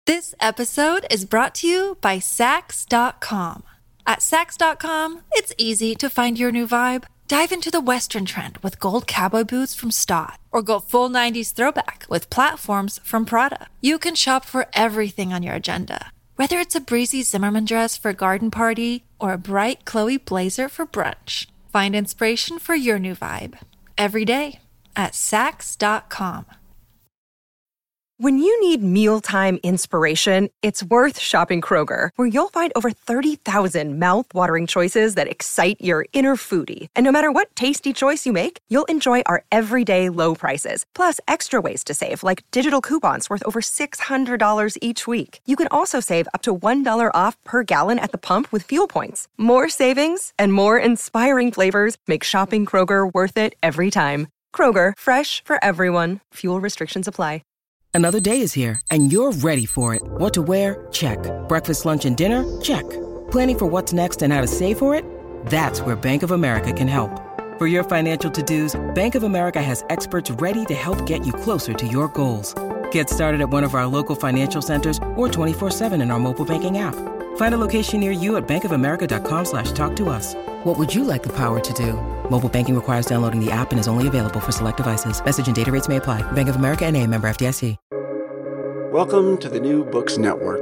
This episode is brought to you by Sax.com. At Sax.com, it's easy to find your new vibe. Dive into the Western trend with gold cowboy boots from Stott, or go full 90s throwback with platforms from Prada. You can shop for everything on your agenda, whether it's a breezy Zimmermann dress for a garden party or a bright Chloe blazer for brunch. Find inspiration for your new vibe every day at Sax.com. When you need mealtime inspiration, it's worth shopping Kroger, where you'll find over 30,000 mouth-watering choices that excite your inner foodie. And no matter what tasty choice you make, you'll enjoy our everyday low prices, plus extra ways to save, like digital coupons worth over $600 each week. You can also save up to $1 off per gallon at the pump with fuel points. More savings and more inspiring flavors make shopping Kroger worth it every time. Kroger, fresh for everyone. Fuel restrictions apply. Another day is here, and you're ready for it. What to wear? Check. Breakfast, lunch, and dinner? Check. Planning for what's next and how to save for it? That's where Bank of America can help. For your financial to-dos, Bank of America has experts ready to help get you closer to your goals. Get started at one of our local financial centers or 24/7 in our mobile banking app. Find a location near you at bankofamerica.com/talktous. What would you like the power to do? Mobile banking requires downloading the app and is only available for select devices. Message and data rates may apply. Bank of America N.A., member FDIC. Welcome to the New Books Network.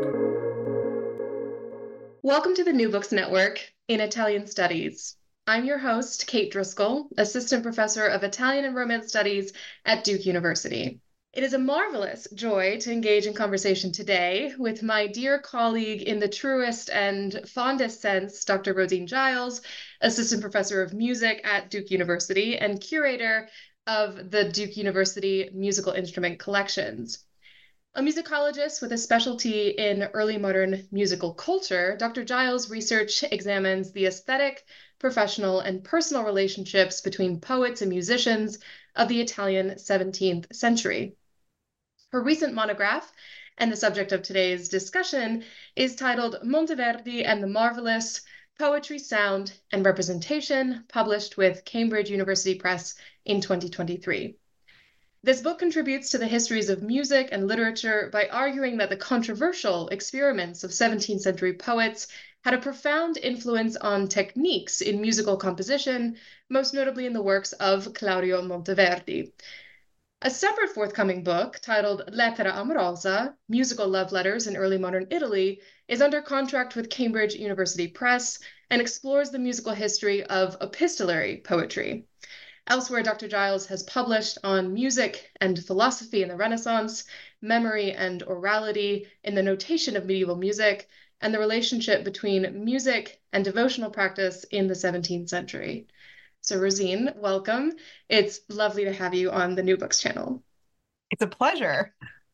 Welcome to the New Books Network in Italian Studies. I'm your host, Kate Driscoll, Assistant Professor of Italian and Romance Studies at Duke University. It is a marvelous joy to engage in conversation today with my dear colleague in the truest and fondest sense, Dr. Rosine Giles, Assistant Professor of Music at Duke University and curator of the Duke University Musical Instrument Collections. A musicologist with a specialty in early modern musical culture, Dr. Giles' research examines the aesthetic, professional, and personal relationships between poets and musicians of the Italian 17th century. Her recent monograph, and the subject of today's discussion, is titled Monteverdi and the Marvelous: Poetry, Sound, and Representation, published with Cambridge University Press in 2023. This book contributes to the histories of music and literature by arguing that the controversial experiments of 17th century poets had a profound influence on techniques in musical composition, most notably in the works of Claudio Monteverdi. A separate forthcoming book, titled Lettera Amorosa, Musical Love Letters in Early Modern Italy, is under contract with Cambridge University Press and explores the musical history of epistolary poetry. Elsewhere, Dr. Giles has published on music and philosophy in the Renaissance, memory and orality in the notation of medieval music, and the relationship between music and devotional practice in the 17th century. So Rosine, welcome. It's lovely to have you on the New Books channel. It's a pleasure.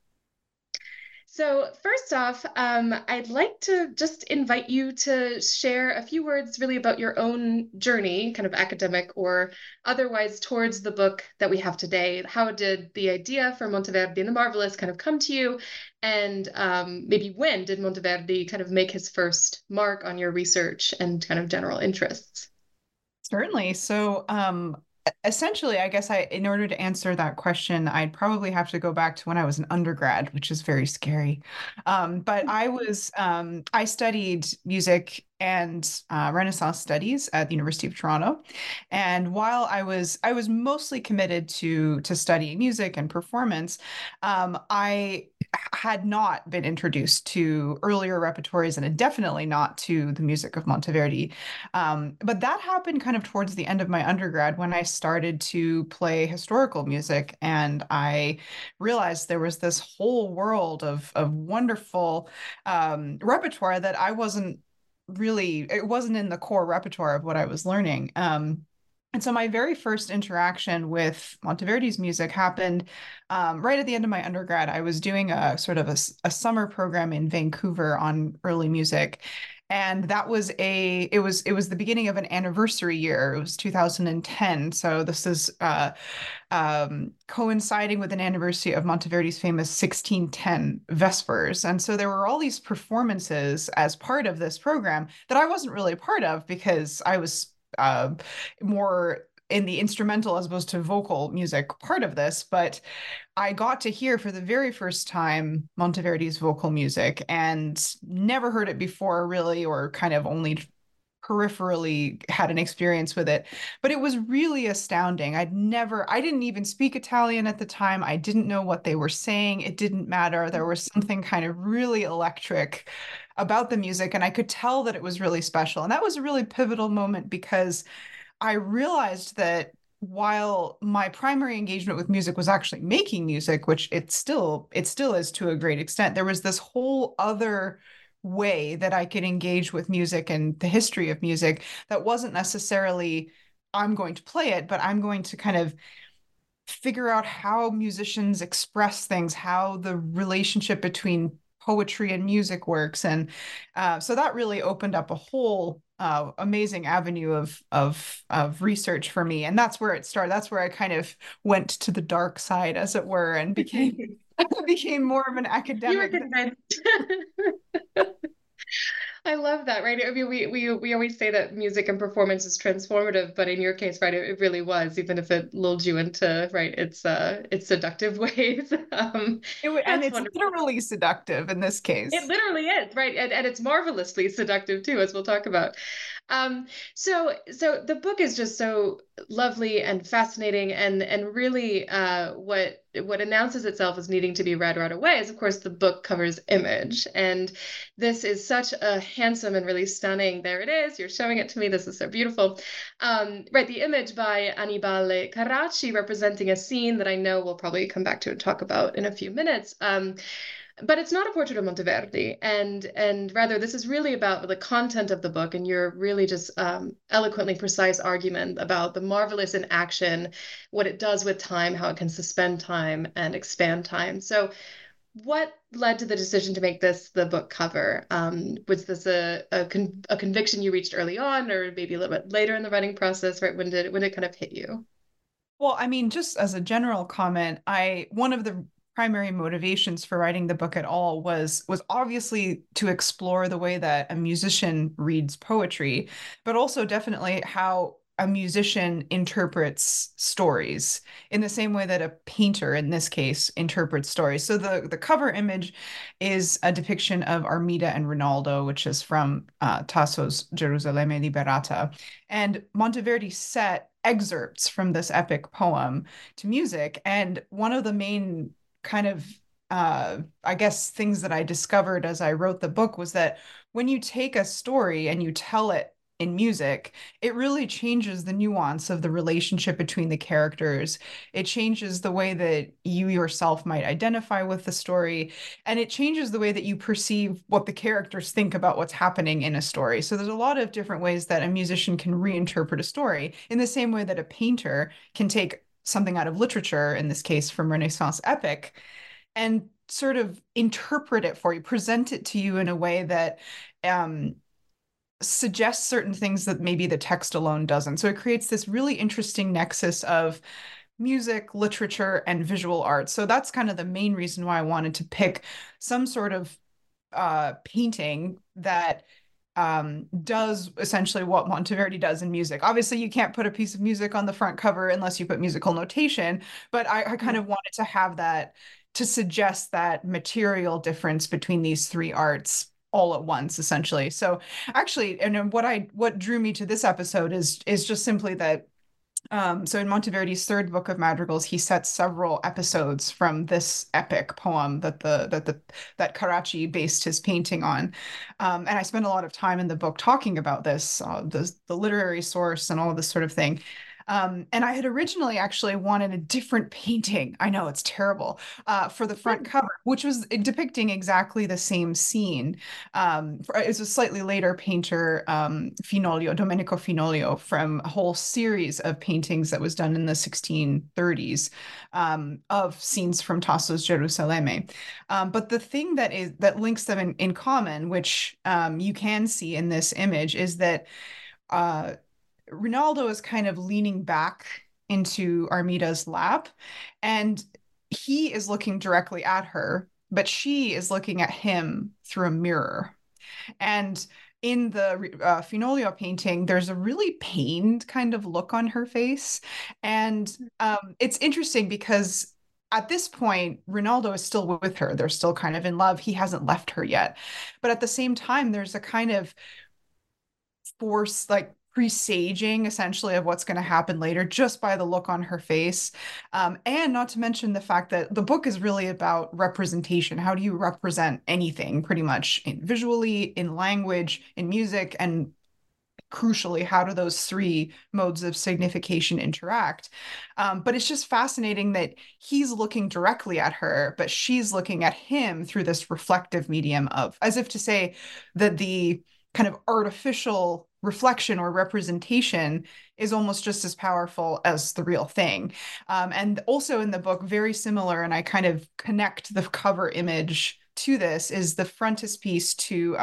So first off, I'd like to just invite you to share a few words really about your own journey, kind of academic or otherwise, towards the book that we have today. How did the idea for Monteverdi and the Marvelous kind of come to you? And maybe when did Monteverdi kind of make his first mark on your research and kind of general interests? Certainly. So essentially, I guess in order to answer that question, I'd probably have to go back to when I was an undergrad, which is very scary. But I studied music and Renaissance studies at the University of Toronto. And while I was mostly committed to studying music and performance, I had not been introduced to earlier repertories and definitely not to the music of Monteverdi. But that happened kind of towards the end of my undergrad when I started to play historical music. And I realized there was this whole world of wonderful repertoire that it wasn't in the core repertoire of what I was learning. And so my very first interaction with Monteverdi's music happened right at the end of my undergrad. I was doing a sort of a summer program in Vancouver on early music. And that was it was the beginning of an anniversary year. It was 2010. So this is coinciding with an anniversary of Monteverdi's famous 1610 Vespers. And so there were all these performances as part of this program that I wasn't really a part of because I was more in the instrumental as opposed to vocal music part of this, but I got to hear for the very first time Monteverdi's vocal music and never heard it before, really, or kind of only peripherally had an experience with it. But it was really astounding. I didn't even speak Italian at the time. I didn't know what they were saying. It didn't matter. There was something kind of really electric about the music, and I could tell that it was really special. And that was a really pivotal moment because I realized that while my primary engagement with music was actually making music, which it still is to a great extent, there was this whole other way that I could engage with music and the history of music that wasn't necessarily I'm going to play it, but I'm going to kind of figure out how musicians express things, how the relationship between poetry and music works. And so that really opened up a whole amazing avenue of research for me. And that's where it started. That's where I kind of went to the dark side, as it were, and became more of an academic. You were convinced. I love that, right? I mean, we always say that music and performance is transformative, but in your case, right, it really was, even if it lulled you into, right, it's seductive ways. And it's wonderful. literally seductive in this case. It literally is, right? And it's marvelously seductive too, as we'll talk about. So the book is just so lovely and fascinating, and really what announces itself as needing to be read right away is, of course, the book cover's image. And this is such a handsome and really stunning, there it is, you're showing it to me, this is so beautiful. Right, the image by Annibale Carracci, representing a scene that I know we'll probably come back to and talk about in a few minutes. But it's not a portrait of Monteverdi, and rather this is really about the content of the book, and your really just eloquently precise argument about the marvelous in action, what it does with time, how it can suspend time and expand time. So what led to the decision to make this the book cover? Was this a conviction you reached early on, or maybe a little bit later in the writing process, right? When did it kind of hit you? Well, I mean, just as a general comment, one of the primary motivations for writing the book at all was obviously to explore the way that a musician reads poetry, but also definitely how a musician interprets stories in the same way that a painter, in this case, interprets stories. So the cover image is a depiction of Armida and Rinaldo, which is from Tasso's Gerusalemme Liberata. And Monteverdi set excerpts from this epic poem to music. And one of the main kind of I guess things that I discovered as I wrote the book was that when you take a story and you tell it in music, it really changes the nuance of the relationship between the characters. It changes the way that you yourself might identify with the story, and it changes the way that you perceive what the characters think about what's happening in a story. So there's a lot of different ways that a musician can reinterpret a story, in the same way that a painter can take something out of literature, in this case from Renaissance epic, and sort of interpret it for you, present it to you in a way that suggests certain things that maybe the text alone doesn't. So it creates this really interesting nexus of music, literature, and visual art. So that's kind of the main reason why I wanted to pick some sort of painting that does essentially what Monteverdi does in music. Obviously, you can't put a piece of music on the front cover unless you put musical notation, but I kind of wanted to have that, to suggest that material difference between these three arts all at once, essentially. So actually, and what drew me to this episode is just simply that so in Monteverdi's third book of madrigals, he sets several episodes from this epic poem that that Carracci based his painting on, and I spend a lot of time in the book talking about this, the literary source and all of this sort of thing. And I had originally actually wanted a different painting. I know it's terrible, for the front cover, which was depicting exactly the same scene. It was a slightly later painter, Domenico Finolio, from a whole series of paintings that was done in the 1630s, of scenes from Tasso's Gerusalemme. But the thing that links them in common, which you can see in this image, is that Rinaldo is kind of leaning back into Armida's lap, and he is looking directly at her, but she is looking at him through a mirror. And in the Finoglio painting, there's a really pained kind of look on her face. And it's interesting because at this point, Rinaldo is still with her. They're still kind of in love. He hasn't left her yet. But at the same time, there's a kind of force, like presaging essentially of what's going to happen later just by the look on her face. And not to mention the fact that the book is really about representation. How do you represent anything pretty much visually, in language, in music, and crucially, how do those three modes of signification interact? But it's just fascinating that he's looking directly at her, but she's looking at him through this reflective medium of, as if to say that the kind of artificial reflection or representation is almost just as powerful as the real thing. And also in the book, very similar, and I kind of connect the cover image to this, is the frontispiece to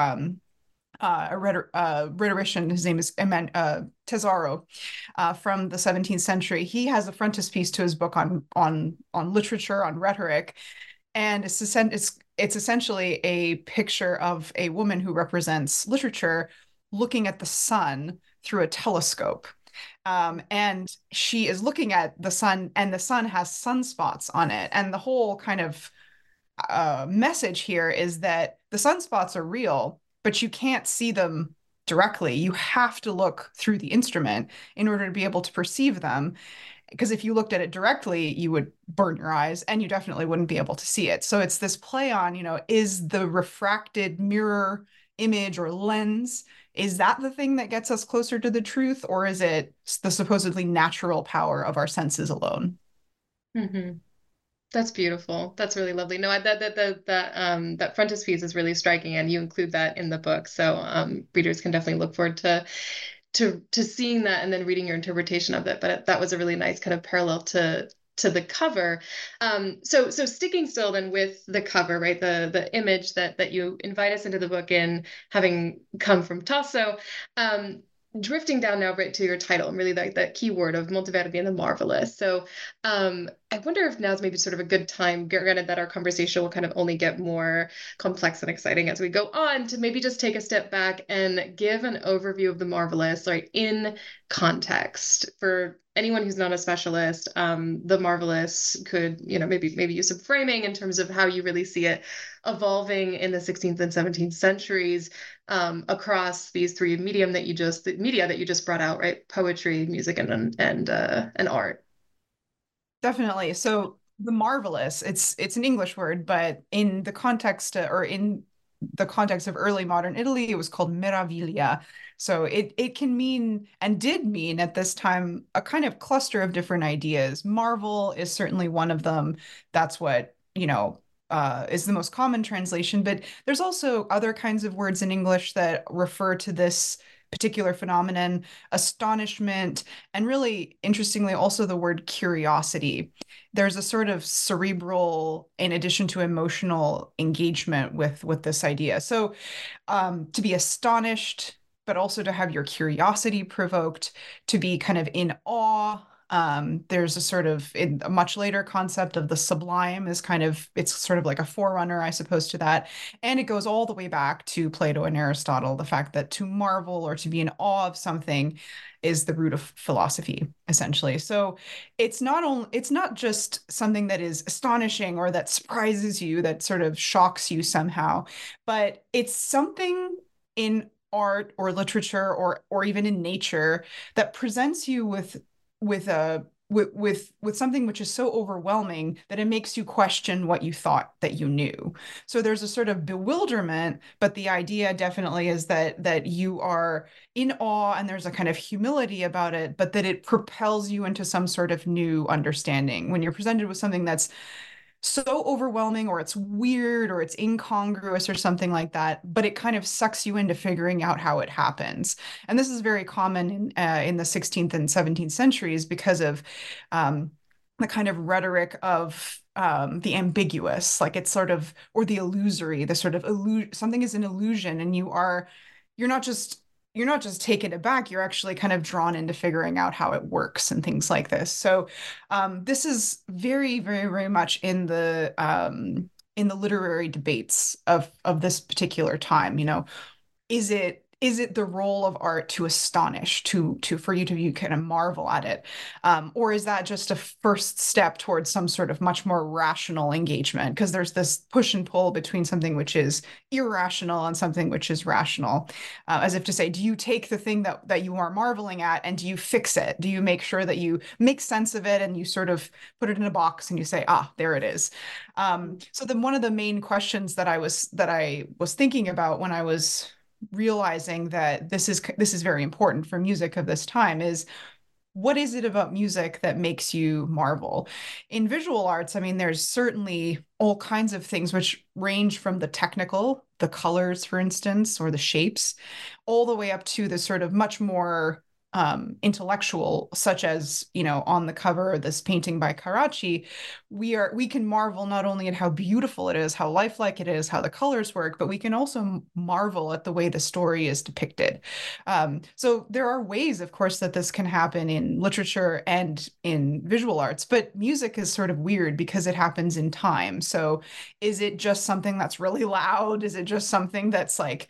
a rhetorician. His name is Tesaro, from the 17th century. He has a frontispiece to his book on literature, on rhetoric, and it's essentially a picture of a woman who represents literature looking at the sun through a telescope. And she is looking at the sun, and the sun has sunspots on it. And the whole kind of message here is that the sunspots are real, but you can't see them directly. You have to look through the instrument in order to be able to perceive them. Because if you looked at it directly, you would burn your eyes and you definitely wouldn't be able to see it. So it's this play on, is the refracted mirror image or lens, is that the thing that gets us closer to the truth? Or is it the supposedly natural power of our senses alone? Mm-hmm. That's beautiful. That's really lovely. No, that frontispiece is really striking, and you include that in the book. So readers can definitely look forward to seeing that and then reading your interpretation of it. But that was a really nice kind of parallel to the cover. So sticking still then with the cover, right? The image that you invite us into the book in, having come from Tasso. Drifting down now right to your title, and really like that key word of Monteverdi and the marvelous. So I wonder if now's maybe sort of a good time, granted that our conversation will kind of only get more complex and exciting as we go on, to maybe just take a step back and give an overview of the marvelous, right, in context. For anyone who's not a specialist, the marvelous could, maybe use some framing in terms of how you really see it evolving in the 16th and 17th centuries, across these three media that you just brought out, right? Poetry, music, and art. Definitely. So the marvelous, it's an English word, but in the context of early modern Italy, it was called meraviglia. So it can mean, and did mean at this time, a kind of cluster of different ideas. Marvel is certainly one of them. That's what, is the most common translation, but there's also other kinds of words in English that refer to this particular phenomenon: astonishment, and really interestingly, also the word curiosity. There's a sort of cerebral, in addition to emotional, engagement with this idea. So to be astonished, but also to have your curiosity provoked, to be kind of in awe. There's a sort of, in a much later concept of the sublime, it's sort of like a forerunner, I suppose, to that. And it goes all the way back to Plato and Aristotle, the fact that to marvel or to be in awe of something is the root of philosophy, essentially. So it's not just something that is astonishing or that surprises you, that sort of shocks you somehow, but it's something in art or literature or even in nature that presents you with something which is so overwhelming that it makes you question what you thought that you knew. So there's a sort of bewilderment, but the idea definitely is that you are in awe and there's a kind of humility about it, but that it propels you into some sort of new understanding. When you're presented with something that's so overwhelming, or it's weird, or it's incongruous, or something like that, but it kind of sucks you into figuring out how it happens. And this is very common in the 16th and 17th centuries because of the kind of rhetoric of the ambiguous, like it's sort of, or the illusory, the sort of something is an illusion, and you're not just taken aback, you're actually kind of drawn into figuring out how it works and things like this. So this is very, very, very much in the literary debates of this particular time. Is it is it the role of art to astonish, to for you to kind of marvel at it, or is that just a first step towards some sort of much more rational engagement? Because there's this push and pull between something which is irrational and something which is rational, as if to say, do you take the thing that you are marveling at and do you fix it? Do you make sure that you make sense of it and you sort of put it in a box and you say, ah, there it is? So then one of the main questions that I was thinking about when I was realizing that this is very important for music of this time is, what is it about music that makes you marvel? In visual arts, I mean, there's certainly all kinds of things which range from the technical, the colors, for instance, or the shapes, all the way up to the sort of much more intellectual, such as, on the cover of this painting by Carracci, we can marvel not only at how beautiful it is, how lifelike it is, how the colors work, but we can also marvel at the way the story is depicted. So there are ways, of course, that this can happen in literature and in visual arts, but music is sort of weird because it happens in time. So is it just something that's really loud? Is it just something that's like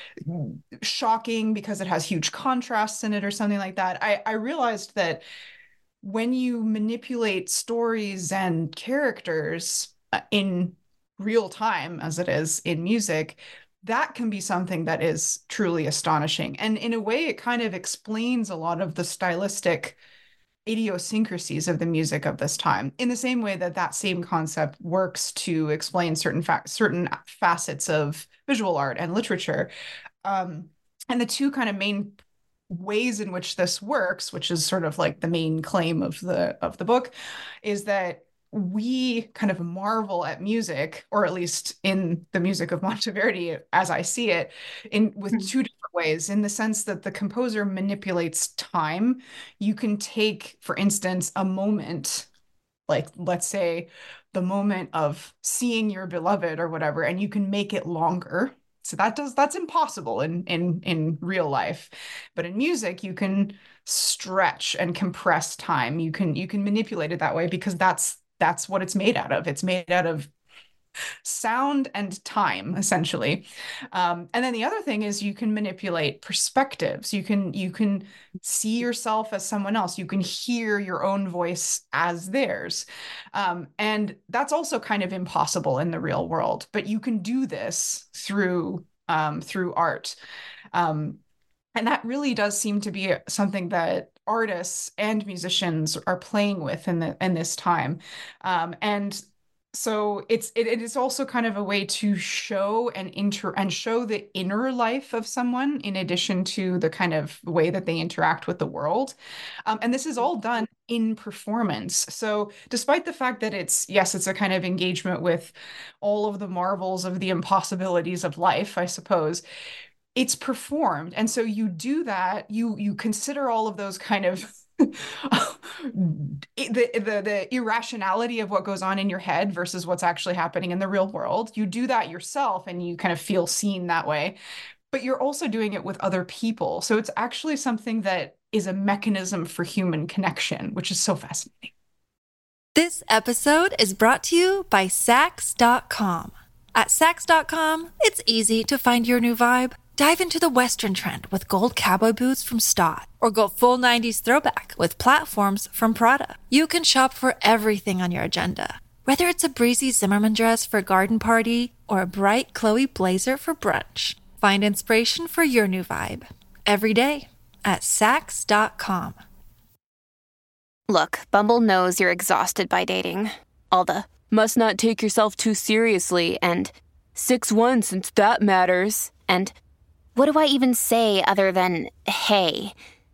shocking because it has huge contrasts in it or something like that? I realized that when you manipulate stories and characters in real time, as it is in music, that can be something that is truly astonishing. And in a way, it kind of explains a lot of the stylistic idiosyncrasies of the music of this time, in the same way that that same concept works to explain certain facets of visual art and literature. And the two kind of main ways in which this works, which is sort of like the main claim of the book, is that we kind of marvel at music, or at least in the music of Monteverdi, as I see it, with two different ways, in the sense that the composer manipulates time. You can take, for instance, a moment, like let's say the moment of seeing your beloved or whatever, and you can make it longer. So that's impossible in real life. But in music, you can stretch and compress time. You can manipulate it that way because that's what it's made out of. It's made out of sound and time, essentially. And then the other thing is you can manipulate perspectives. You can see yourself as someone else. You can hear your own voice as theirs. And that's also kind of impossible in the real world, but you can do this through art. And that really does seem to be something that artists and musicians are playing with in this time. And so it is also kind of a way to show and show the inner life of someone, in addition to the kind of way that they interact with the world. And this is all done in performance. So despite the fact that it's a kind of engagement with all of the marvels of the impossibilities of life, I suppose, it's performed. And so you do that, you consider all of those kind of the irrationality of what goes on in your head versus what's actually happening in the real world. You do that yourself and you kind of feel seen that way, but you're also doing it with other people. So it's actually something that is a mechanism for human connection, which is so fascinating. This episode is brought to you by Sax.com. At Sax.com, it's easy to find your new vibe. Dive into the Western trend with gold cowboy boots from Stott, or go full 90s throwback with platforms from Prada. You can shop for everything on your agenda, whether it's a breezy Zimmermann dress for a garden party or a bright Chloe blazer for brunch. Find inspiration for your new vibe every day at Sax.com. Look, Bumble knows you're exhausted by dating. All the must not take yourself too seriously and 6'1" since that matters. And what do I even say other than, hey?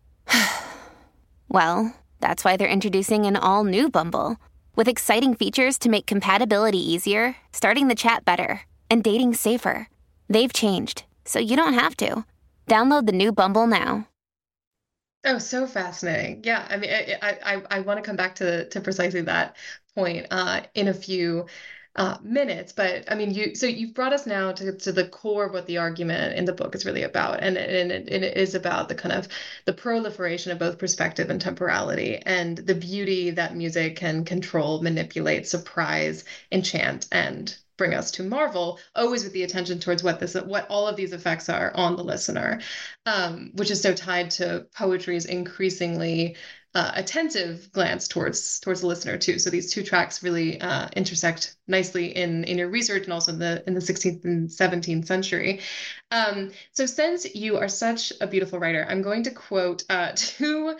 Well, that's why they're introducing an all-new Bumble, with exciting features to make compatibility easier, starting the chat better, and dating safer. They've changed, so you don't have to. Download the new Bumble now. Oh, so fascinating. Yeah, I mean, I want to come back to precisely that point in a few. minutes. But I mean, so you've brought us now to the core of what the argument in the book is really about, and it is about the kind of the proliferation of both perspective and temporality, and the beauty that music can control, manipulate, surprise, enchant, and bring us to marvel, always with the attention towards what all of these effects are on the listener, which is so tied to poetry's increasingly attentive glance towards the listener too. So these two tracks really intersect nicely in your research, and also in the 16th and 17th century. So since you are such a beautiful writer, I'm going to quote two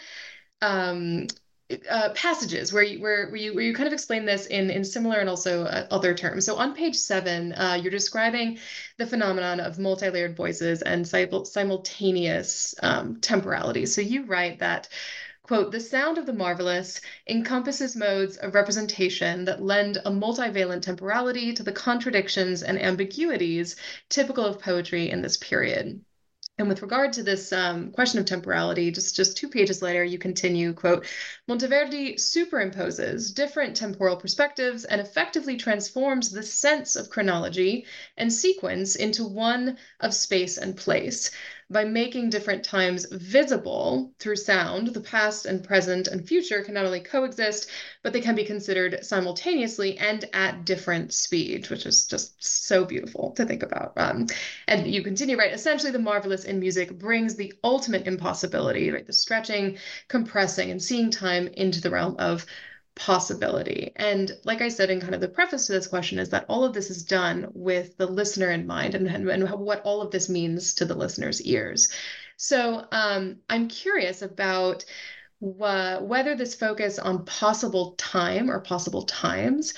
passages where you kind of explain this in similar and also other terms. So on page 7, you're describing the phenomenon of multi-layered voices and simultaneous temporality. So you write that, quote, "The sound of the marvelous encompasses modes of representation that lend a multivalent temporality to the contradictions and ambiguities typical of poetry in this period." And with regard to this question of temporality, just 2 pages later, you continue, quote, "Monteverdi superimposes different temporal perspectives and effectively transforms the sense of chronology and sequence into one of space and place. By making different times visible through sound, the past and present and future can not only coexist, but they can be considered simultaneously and at different speeds," which is just so beautiful to think about. And you continue, right? "Essentially, the marvelous in music brings the ultimate impossibility, right? The stretching, compressing, and seeing time into the realm of possibility." And like I said in kind of the preface to this question, is that all of this is done with the listener in mind, and what all of this means to the listener's ears. So I'm curious about whether this focus on possible time or possible times,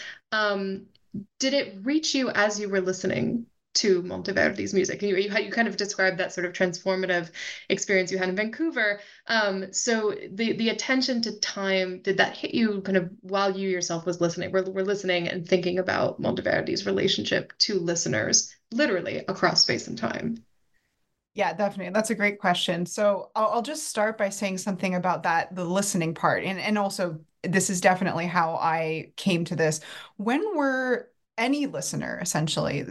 did it reach you as you were listening to Monteverdi's music? And you kind of described that sort of transformative experience you had in Vancouver. So the attention to time, did that hit you kind of while you yourself was listening? We're listening and thinking about Monteverdi's relationship to listeners, literally across space and time. Yeah, definitely. That's a great question. So I'll just start by saying something about the listening part. And also, this is definitely how I came to this. When we're any listener, essentially,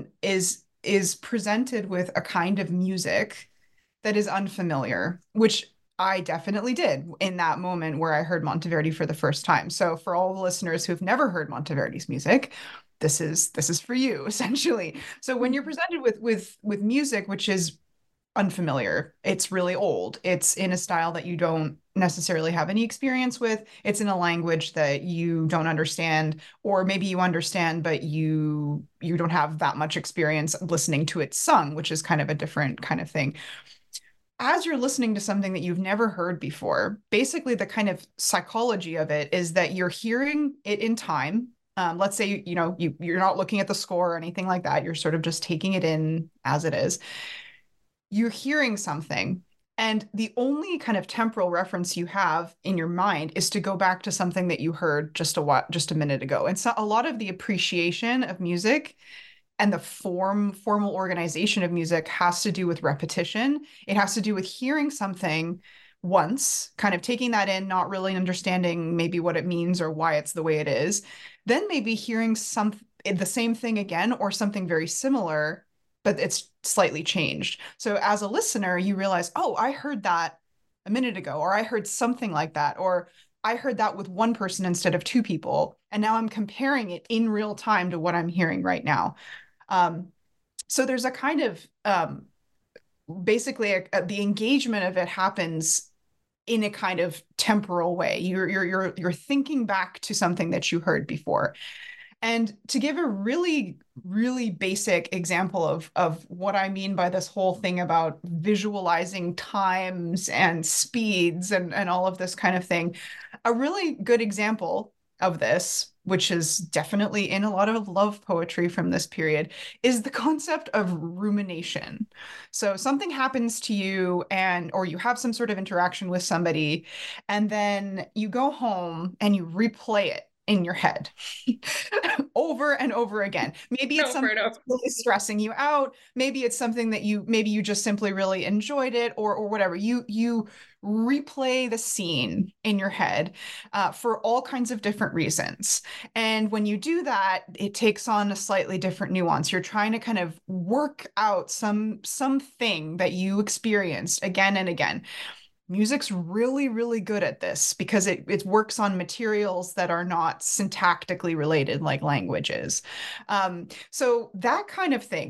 is presented with a kind of music that is unfamiliar, which I definitely did in that moment where I heard Monteverdi for the first time. So for all the listeners who've never heard Monteverdi's music, this is for you, essentially. So when you're presented with music which is unfamiliar, it's really old, it's in a style that you don't necessarily have any experience with, it's in a language that you don't understand, or maybe you understand but you don't have that much experience listening to it sung, which is kind of a different kind of thing. As you're listening to something that you've never heard before, basically the kind of psychology of it is that you're hearing it in time. Let's say you're not looking at the score or anything like that, you're sort of just taking it in as it is. You're hearing something, and the only kind of temporal reference you have in your mind is to go back to something that you heard just a minute ago. And so a lot of the appreciation of music and the formal organization of music has to do with repetition. It has to do with hearing something once, kind of taking that in, not really understanding maybe what it means or why it's the way it is, then maybe hearing the same thing again or something very similar, but it's slightly changed. So as a listener, you realize, oh, I heard that a minute ago, or I heard something like that, or I heard that with one person instead of 2 people, and now I'm comparing it in real time to what I'm hearing right now. So there's a kind of basically the engagement of it happens in a kind of temporal way. You're thinking back to something that you heard before. And to give a really, really basic example of what I mean by this whole thing about visualizing times and speeds and all of this kind of thing, a really good example of this, which is definitely in a lot of love poetry from this period, is the concept of rumination. So something happens to you or you have some sort of interaction with somebody, and then you go home and you replay it in your head over and over again. Maybe it's something that's really stressing you out. Maybe it's something that maybe you just simply really enjoyed it, or whatever. You replay the scene in your head for all kinds of different reasons. And when you do that, it takes on a slightly different nuance. You're trying to kind of work out something that you experienced again and again. Music's really, really good at this because it works on materials that are not syntactically related like languages. So that kind of thing,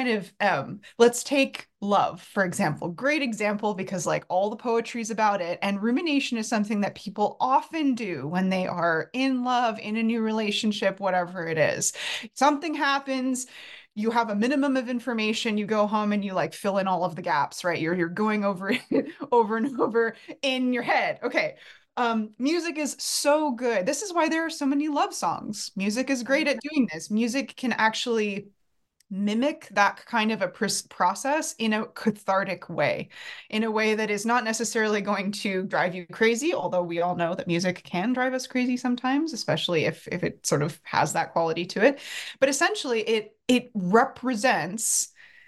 let's take love, for example. Great example because like all the poetry is about it. And rumination is something that people often do when they are in love, in a new relationship, whatever it is. Something happens. You have a minimum of information, you go home and you like fill in all of the gaps, right? You're going over it over and over in your head. Okay. Music is so good. This is why there are so many love songs. Music is great at doing this. Music can actually mimic that kind of a process in a cathartic way, in a way that is not necessarily going to drive you crazy, although we all know that music can drive us crazy sometimes, especially if it sort of has that quality to it. But essentially, it represents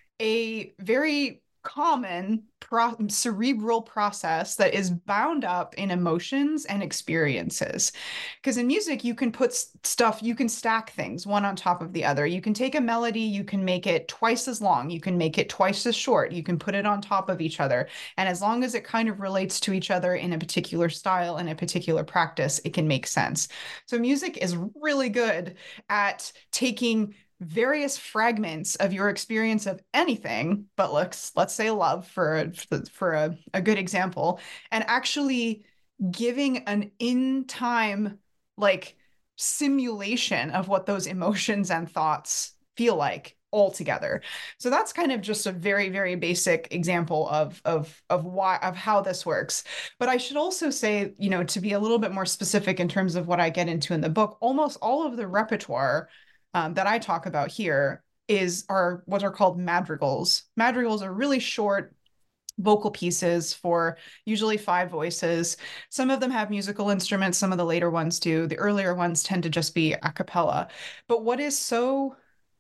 a very common cerebral process that is bound up in emotions and experiences. Because in music, you can put stuff, you can stack things one on top of the other. You can take a melody, you can make it twice as long, you can make it twice as short, you can put it on top of each other. And as long as it kind of relates to each other in a particular style and a particular practice, it can make sense. So music is really good at taking various fragments of your experience of anything, but let's say love for a good example, and actually giving an in time like simulation of what those emotions and thoughts feel like all together. So that's kind of just a very, very basic example of how this works. But I should also say, to be a little bit more specific in terms of what I get into in the book, almost all of the repertoire that I talk about here are what are called madrigals. Madrigals are really short vocal pieces for usually 5 voices. Some of them have musical instruments, some of the later ones do. The earlier ones tend to just be a cappella. But what is so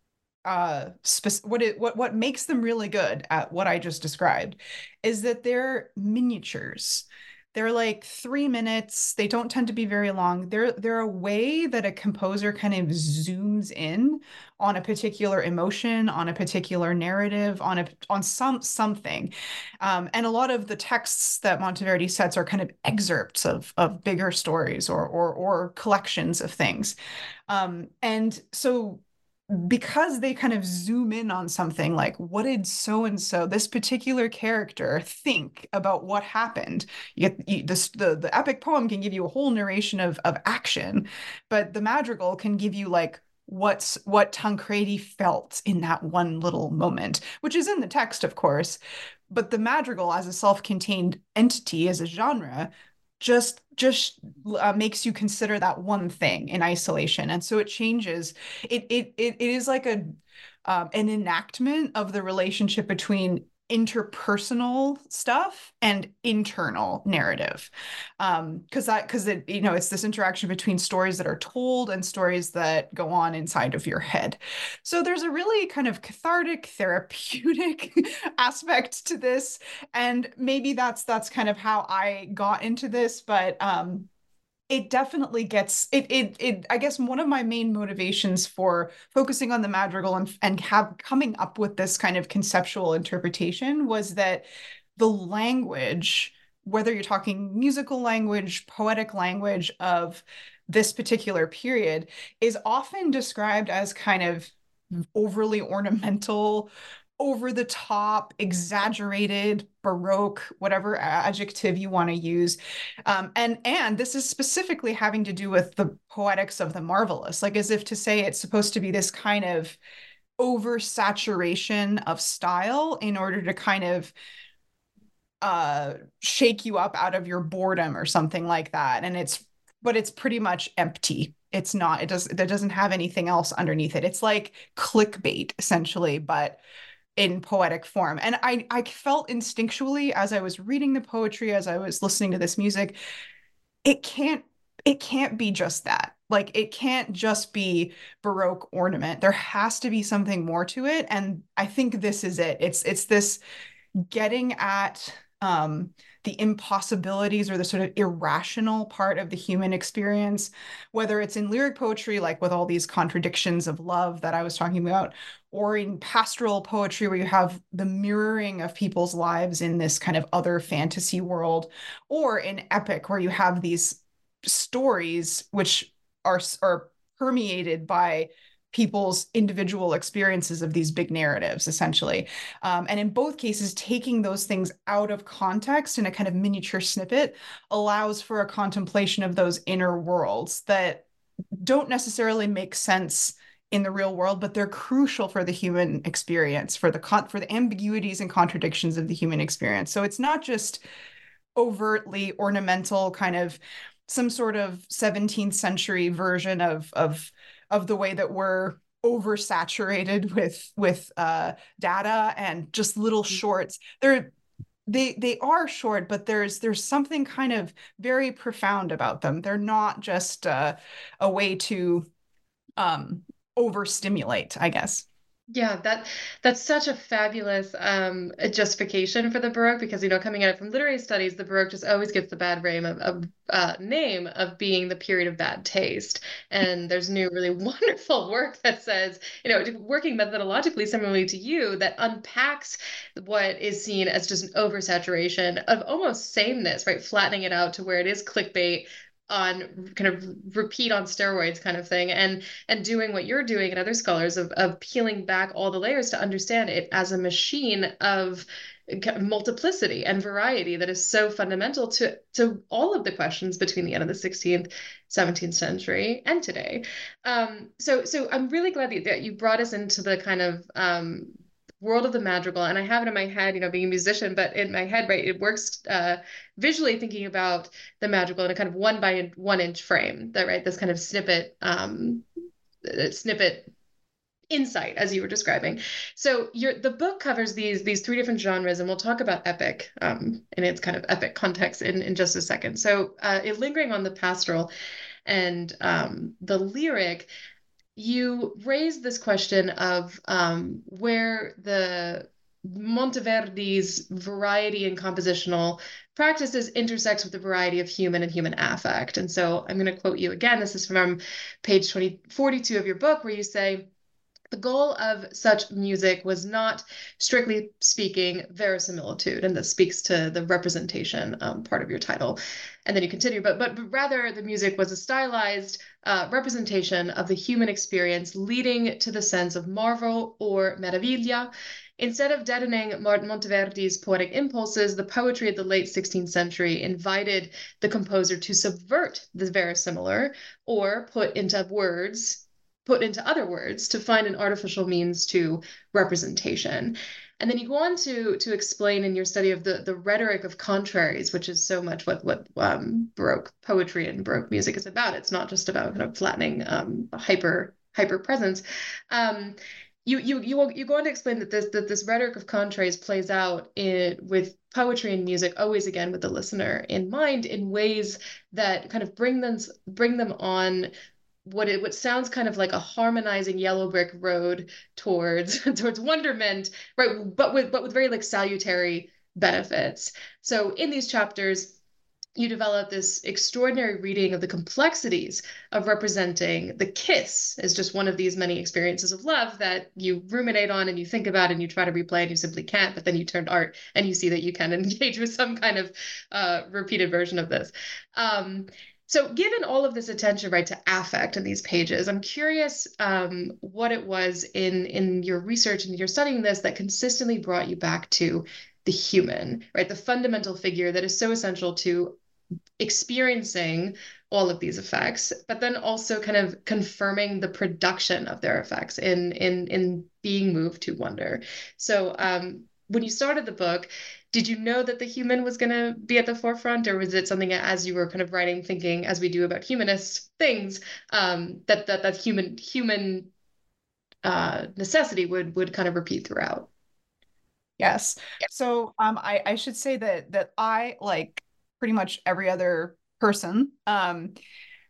what makes them really good at what I just described is that they're miniatures. They're like 3 minutes. They don't tend to be very long. They're a way that a composer kind of zooms in on a particular emotion, on a particular narrative, on something. And a lot of the texts that Monteverdi sets are kind of excerpts of bigger stories or collections of things. And so because they kind of zoom in on something like, what did so-and-so, this particular character, think about what happened? The epic poem can give you a whole narration of action, but the madrigal can give you like what Tancredi felt in that one little moment, which is in the text, of course. But the madrigal as a self-contained entity, as a genre, just makes you consider that one thing in isolation, and so it changes. It is like an enactment of the relationship between interpersonal stuff and internal narrative, because it's this interaction between stories that are told and stories that go on inside of your head. So there's a really kind of cathartic, therapeutic aspect to this, and maybe that's kind of how I got into this. But it definitely gets it. I guess one of my main motivations for focusing on the madrigal and coming up with this kind of conceptual interpretation was that the language, whether you're talking musical language, poetic language of this particular period, is often described as kind of overly ornamental, over the top, exaggerated, baroque, whatever adjective you want to use. And this is specifically having to do with the poetics of the marvelous, like as if to say it's supposed to be this kind of oversaturation of style in order to kind of shake you up out of your boredom or something like that. But it's pretty much empty. It doesn't have anything else underneath it. It's like clickbait essentially, but in poetic form. And I felt instinctually as I was reading the poetry, as I was listening to this music, it can't it can't be just that. Like, it can't just be Baroque ornament. There has to be something more to it. And I think this is it. It's this getting at the impossibilities or the sort of irrational part of the human experience, whether it's in lyric poetry, like with all these contradictions of love that I was talking about, or in pastoral poetry, where you have the mirroring of people's lives in this kind of other fantasy world, or in epic, where you have these stories which are permeated by people's individual experiences of these big narratives, essentially. And in both cases, taking those things out of context in a kind of miniature snippet allows for a contemplation of those inner worlds that don't necessarily make sense in the real world, but they're crucial for the human experience, for the ambiguities and contradictions of the human experience. So it's not just overtly ornamental, kind of some sort of 17th century version of the way that we're oversaturated with data and just little shorts. They are short, but there's something kind of very profound about them. They're not just a way to overstimulate, I guess. Yeah, that's such a fabulous justification for the Baroque, because coming at it from literary studies, the Baroque just always gets the bad name of being the period of bad taste. And there's new really wonderful work that says, working methodologically similarly to you, that unpacks what is seen as just an oversaturation of almost sameness, right? Flattening it out to where it is clickbait on kind of repeat on steroids kind of thing, and doing what you're doing and other scholars of peeling back all the layers to understand it as a machine of multiplicity and variety that is so fundamental to all of the questions between the end of the 16th, 17th century and today. So I'm really glad that you brought us into the kind of world of the madrigal, and I have it in my head, being a musician, but in my head, right, it works visually thinking about the madrigal in a kind of 1 by 1 inch frame, that right, this kind of snippet insight as you were describing. So the book covers these 3 different genres, and we'll talk about epic in its kind of epic context in just a second. So lingering on the pastoral and the lyric, you raised this question of where the Monteverdi's variety in compositional practices intersects with the variety of human and human affect. And so I'm going to quote you again. This is from page 42 of your book, where you say, "The goal of such music was not, strictly speaking, verisimilitude," and this speaks to the representation part of your title. And then you continue, but rather the music was a stylized representation of the human experience, leading to the sense of marvel or meraviglia. Instead of deadening Monteverdi's poetic impulses, the poetry of the late 16th century invited the composer to subvert the verisimilar, or put into other words, to find an artificial means to representation. And then you go on to explain in your study of the rhetoric of contraries, which is so much what Baroque poetry and Baroque music is about. It's not just about kind of flattening hyper presence. You go on to explain that this rhetoric of contraries plays out with poetry and music, always again with the listener in mind, in ways that kind of bring them on what sounds kind of like a harmonizing yellow brick road towards wonderment, right? But with very like salutary benefits. So in these chapters, you develop this extraordinary reading of the complexities of representing the kiss as just one of these many experiences of love that you ruminate on and you think about and you try to replay and you simply can't, but then you turn to art and you see that you can engage with some kind of repeated version of this. So given all of this attention, right, to affect in these pages, I'm curious what it was in your research and your studying this that consistently brought you back to the human, right, the fundamental figure that is so essential to experiencing all of these effects, but then also kind of confirming the production of their effects in being moved to wonder. So when you started the book, did you know that the human was going to be at the forefront, or was it something as you were kind of writing, thinking, as we do about humanist things, that human necessity would kind of repeat throughout? Yes. So I should say that I, like pretty much every other person,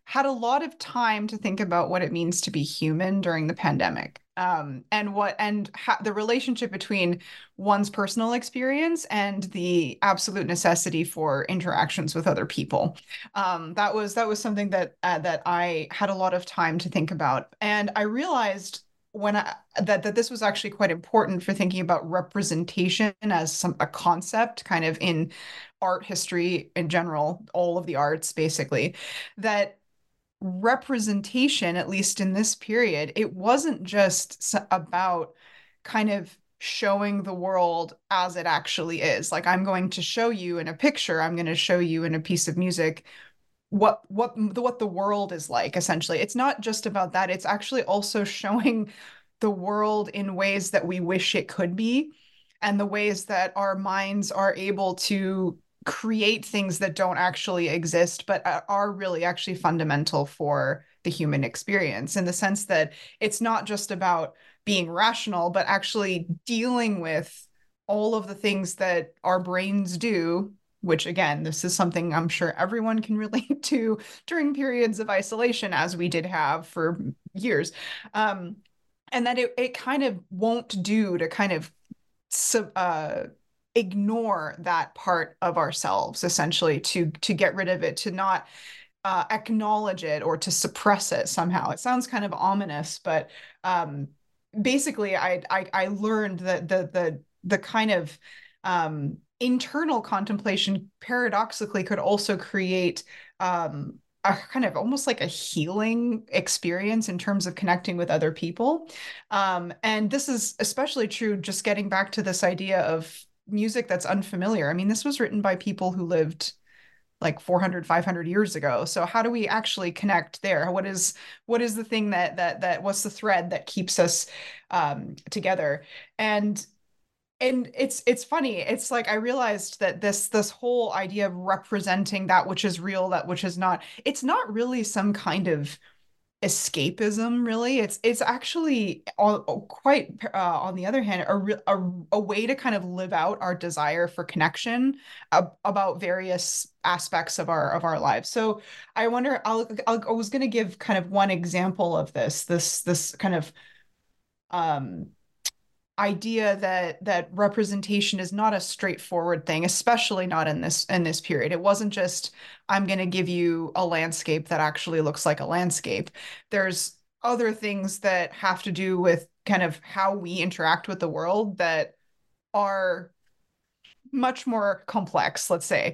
had a lot of time to think about what it means to be human during the pandemic, the relationship between one's personal experience and the absolute necessity for interactions with other people. That was something that I had a lot of time to think about, and I realized that this was actually quite important for thinking about representation as a concept, kind of in art history in general, all of the arts basically, that representation, at least in this period, it wasn't just about kind of showing the world as it actually is. Like, I'm going to show you in a picture, I'm going to show you in a piece of music what the world is like, essentially. It's not just about that. It's actually also showing the world in ways that we wish it could be, and the ways that our minds are able to create things that don't actually exist, but are really actually fundamental for the human experience, in the sense that it's not just about being rational, but actually dealing with all of the things that our brains do, which again, this is something I'm sure everyone can relate to during periods of isolation, as we did have for years. And that it kind of won't do to kind of ignore that part of ourselves, essentially, to get rid of it, to not acknowledge it, or to suppress it somehow. It sounds kind of ominous, but basically, I learned that the kind of internal contemplation paradoxically could also create a kind of almost like a healing experience in terms of connecting with other people. And this is especially true, just getting back to this idea of music that's unfamiliar. I mean, this was written by people who lived like 400, 500 years ago. So how do we actually connect there? What is the thing that what's the thread that keeps us together? And it's funny. It's like I realized that this whole idea of representing that which is real, that which is not, it's not really some kind of escapism, really. It's actually quite on the other hand, a way to kind of live out our desire for connection about various aspects of our lives. So I wonder, I was going to give kind of one example of this kind of idea that representation is not a straightforward thing, especially not in this period. It wasn't just, I'm going to give you a landscape that actually looks like a landscape. There's other things that have to do with kind of how we interact with the world that are much more complex, let's say.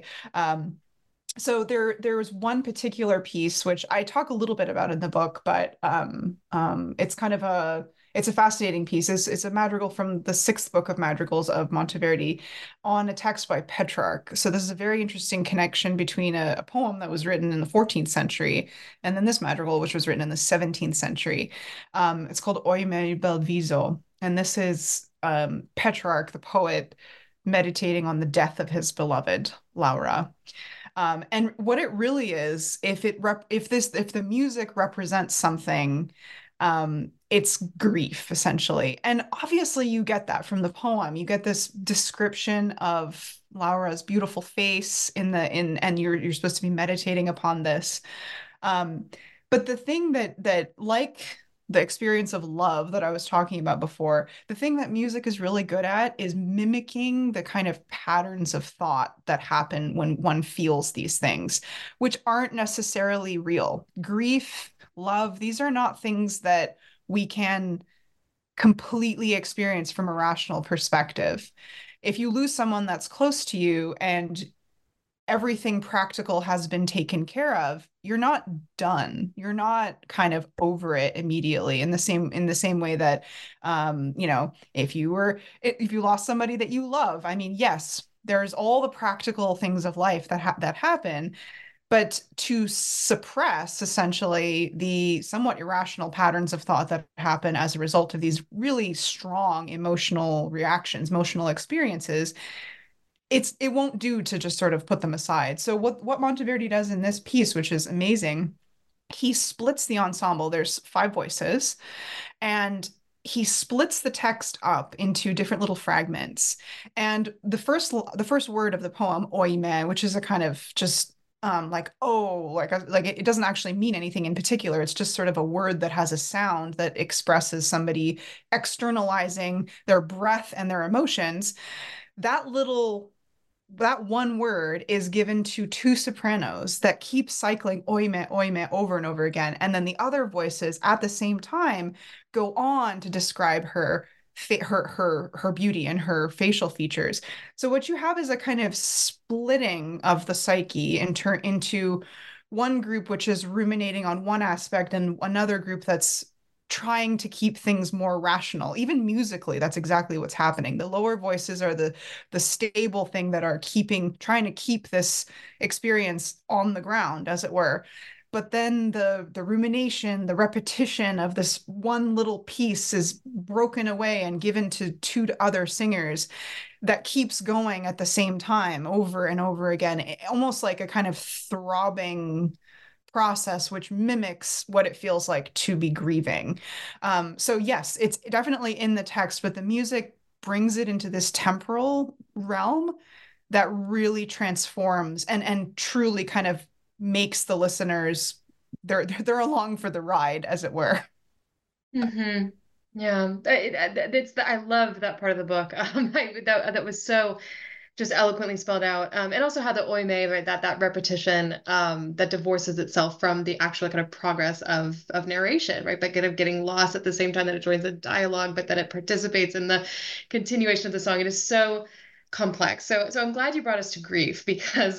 So there was one particular piece which I talk a little bit about in the book, but it's kind of it's a fascinating piece. It's a madrigal from the sixth book of madrigals of Monteverdi on a text by Petrarch. So this is a very interesting connection between a poem that was written in the 14th century and then this madrigal, which was written in the 17th century. It's called Oimè bel viso. And this is Petrarch, the poet, meditating on the death of his beloved, Laura. And what it really is, if the music represents something, it's grief, essentially. And obviously you get that from the poem. You get this description of Laura's beautiful face and you're supposed to be meditating upon this. But the thing that like the experience of love that I was talking about before, the thing that music is really good at is mimicking the kind of patterns of thought that happen when one feels these things, which aren't necessarily real. Grief, love, these are not things that we can completely experience from a rational perspective. If you lose someone that's close to you and everything practical has been taken care of, you're not done. You're not kind of over it immediately in the same way that, if you lost somebody that you love, I mean, yes, there's all the practical things of life that happen, but to suppress essentially the somewhat irrational patterns of thought that happen as a result of these really strong emotional reactions, emotional experiences, it won't do to just sort of put them aside. So what Monteverdi does in this piece, which is amazing, he splits the ensemble. There's 5 voices, and he splits the text up into different little fragments. And the first word of the poem, oimè, which is a kind of just like, oh, like it doesn't actually mean anything in particular. It's just sort of a word that has a sound that expresses somebody externalizing their breath and their emotions. That one word is given to two sopranos that keep cycling oime, oime over and over again. And then the other voices at the same time go on to describe her beauty and her facial features. So what you have is a kind of splitting of the psyche into one group which is ruminating on one aspect and another group that's trying to keep things more rational. Even musically, that's exactly what's happening. The lower voices are the stable thing that are trying to keep this experience on the ground, as it were. But then the rumination, the repetition of this one little piece is broken away and given to two other singers that keeps going at the same time over and over again, almost like a kind of throbbing process which mimics what it feels like to be grieving. So yes, it's definitely in the text, but the music brings it into this temporal realm that really transforms and truly kind of makes the listeners they're along for the ride, as it were. Mm-hmm. Yeah, I love that part of the book. That was so just eloquently spelled out, and also how the oime, right, that repetition that divorces itself from the actual kind of progress of narration, right, by kind of getting lost at the same time that it joins the dialogue, but that it participates in the continuation of the song. It is so complex. So I'm glad you brought us to grief, because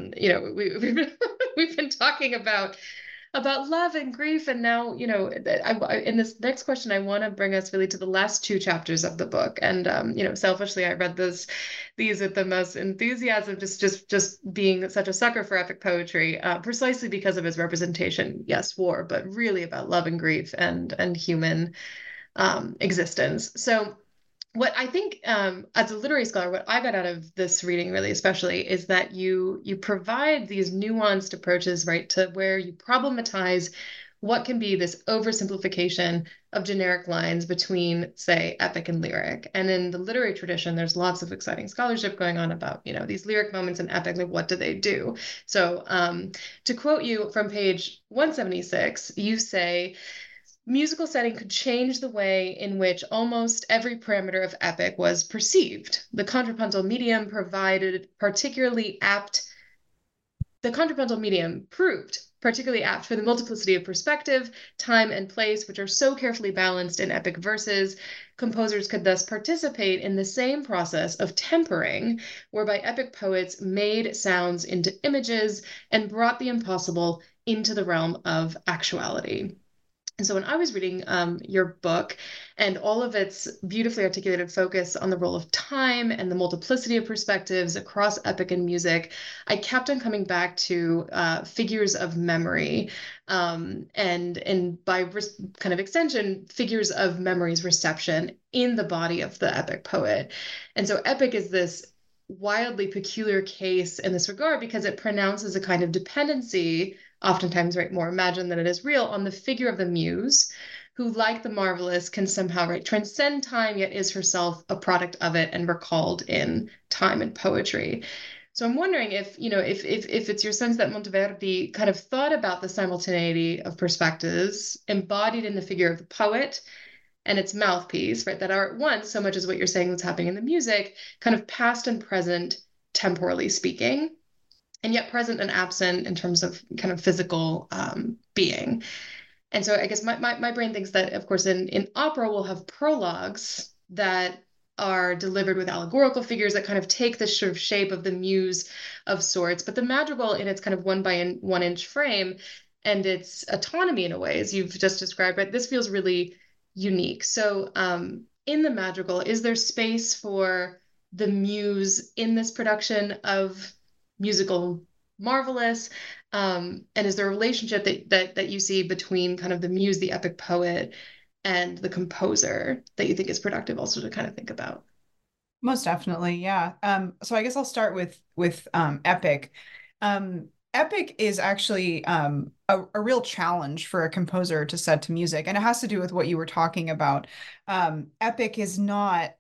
we've been talking about love and grief. And now, in this next question, I want to bring us really to the last two chapters of the book. And, selfishly, I read these with the most enthusiasm, just being such a sucker for epic poetry, precisely because of its representation. Yes, war, but really about love and grief and human existence. So what I think, as a literary scholar, what I got out of this reading really especially is that you provide these nuanced approaches, right, to where you problematize what can be this oversimplification of generic lines between, say, epic and lyric. And in the literary tradition, there's lots of exciting scholarship going on about, these lyric moments in epic, like what do they do? So to quote you from page 176, you say, musical setting could change the way in which almost every parameter of epic was perceived. The contrapuntal medium proved particularly apt for the multiplicity of perspective, time, and place, which are so carefully balanced in epic verses. Composers could thus participate in the same process of tempering, whereby epic poets made sounds into images and brought the impossible into the realm of actuality. And so when I was reading your book and all of its beautifully articulated focus on the role of time and the multiplicity of perspectives across epic and music, I kept on coming back to figures of memory, and by kind of extension, figures of memory's reception in the body of the epic poet. And so epic is this wildly peculiar case in this regard because it pronounces a kind of dependency, oftentimes, right, more imagined than it is real, on the figure of the muse, who, like the marvelous, can somehow, right, transcend time, yet is herself a product of it and recalled in time and poetry. So I'm wondering if it's your sense that Monteverdi kind of thought about the simultaneity of perspectives embodied in the figure of the poet and its mouthpiece, right, that are at once, so much as what you're saying that's happening in the music, kind of past and present, temporally speaking, and yet present and absent in terms of kind of physical being. And so I guess my brain thinks that, of course, in opera, we'll have prologues that are delivered with allegorical figures that kind of take the sort of shape of the muse of sorts. But the madrigal, in its kind of 1 inch frame and its autonomy in a way, as you've just described, right, this feels really unique. So in the madrigal, is there space for the muse in this production of musical marvelous? And is there a relationship that you see between kind of the muse, the epic poet, and the composer that you think is productive also to kind of think about? Most definitely, yeah. So I guess I'll start with epic. Epic is actually a real challenge for a composer to set to music, and it has to do with what you were talking about. Epic is not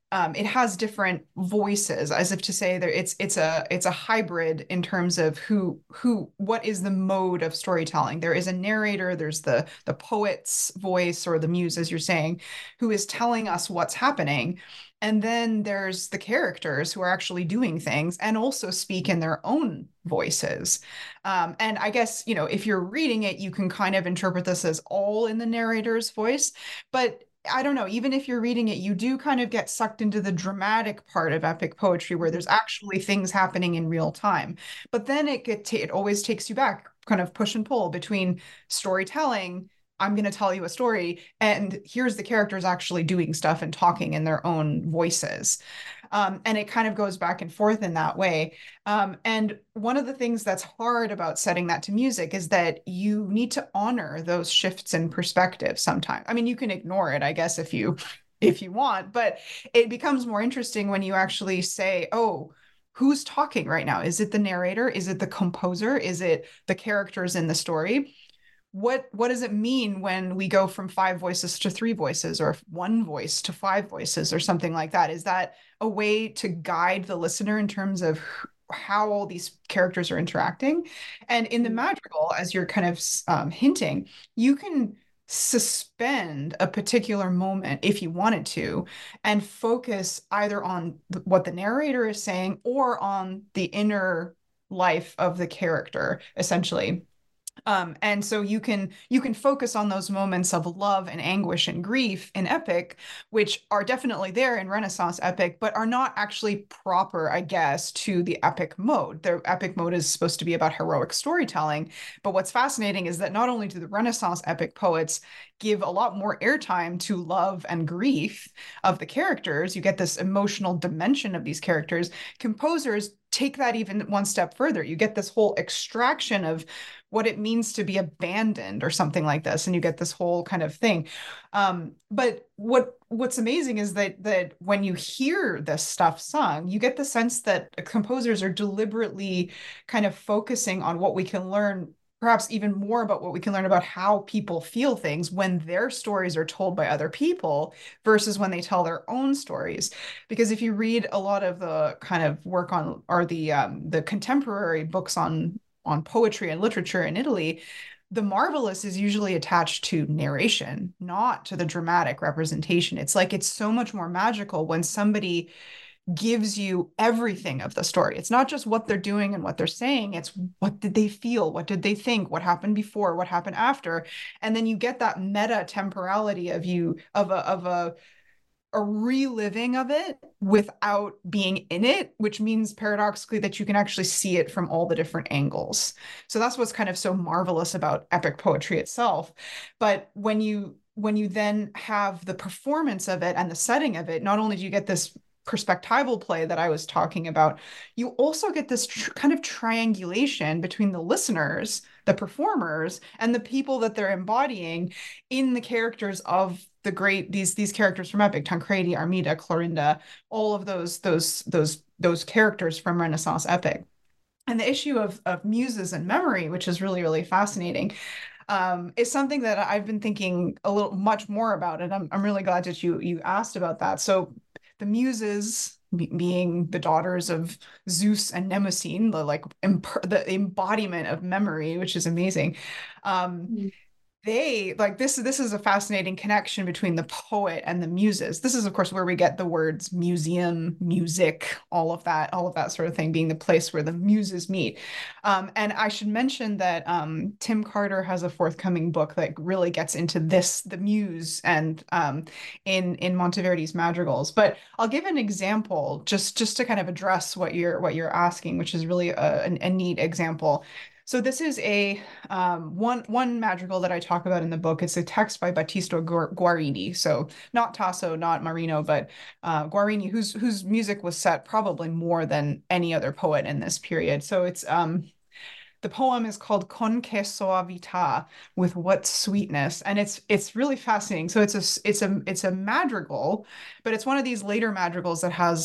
it has different voices, as if to say that it's a hybrid in terms of what is the mode of storytelling. There is a narrator, there's the poet's voice, or the muse, as you're saying, who is telling us what's happening. And then there's the characters who are actually doing things and also speak in their own voices. And I guess, if you're reading it, you can kind of interpret this as all in the narrator's voice. But I don't know, even if you're reading it, you do kind of get sucked into the dramatic part of epic poetry where there's actually things happening in real time. But then it always takes you back, kind of push and pull between storytelling. I'm going to tell you a story, and here's the characters actually doing stuff and talking in their own voices. And it kind of goes back and forth in that way. And one of the things that's hard about setting that to music is that you need to honor those shifts in perspective sometimes. I mean, you can ignore it, I guess, if you want, but it becomes more interesting when you actually say, oh, who's talking right now? Is it the narrator? Is it the composer? Is it the characters in the story? What does it mean when we go from 5 voices to 3 voices, or 1 voice to 5 voices, or something like that? Is that a way to guide the listener in terms of how all these characters are interacting? And in the madrigal, as you're kind of hinting, you can suspend a particular moment if you wanted to, and focus either on what the narrator is saying or on the inner life of the character, essentially. And so you can focus on those moments of love and anguish and grief in epic, which are definitely there in Renaissance epic, but are not actually proper, I guess, to the epic mode. The epic mode is supposed to be about heroic storytelling. But what's fascinating is that not only do the Renaissance epic poets give a lot more airtime to love and grief of the characters, you get this emotional dimension of these characters. Composers take that even one step further. You get this whole extraction of what it means to be abandoned or something like this, and you get this whole kind of thing. But what's amazing is that when you hear this stuff sung, you get the sense that composers are deliberately kind of focusing on what we can learn, perhaps even more about what we can learn about how people feel things when their stories are told by other people versus when they tell their own stories. Because if you read a lot of the kind of work on, or the contemporary books on poetry and literature in Italy, the marvelous is usually attached to narration, not to the dramatic representation. It's like it's so much more magical when somebody gives you everything of the story. It's not just what they're doing and what they're saying. It's what did they feel? What did they think? What happened before? What happened after? And then you get that meta temporality of a reliving of it without being in it, which means paradoxically that you can actually see it from all the different angles. So that's what's kind of so marvelous about epic poetry itself. But when you then have the performance of it and the setting of it, not only do you get this perspectival play that I was talking about, you also get this kind of triangulation between the listeners, the performers, and the people that they're embodying in the characters of these characters from epic: Tancredi, Armida, Clorinda, all of those characters from Renaissance epic. And the issue of muses and memory, which is really, really fascinating, is something that I've been thinking much more about, and I'm really glad that you asked about that. So the muses, being the daughters of Zeus and Mnemosyne, the embodiment of memory, which is amazing. They this is a fascinating connection between the poet and the muses. This is, of course, where we get the words museum, music, all of that sort of thing, being the place where the muses meet. And I should mention that Tim Carter has a forthcoming book that really gets into the muse, and in Monteverdi's madrigals. But I'll give an example just to kind of address what you're asking, which is really a neat example. So this is a one madrigal that I talk about in the book. It's a text by Battista Guarini. So not Tasso, not Marino, but Guarini, whose music was set probably more than any other poet in this period. So it's the poem is called Con che soavità, with what sweetness, and it's really fascinating. So it's a madrigal, but it's one of these later madrigals that has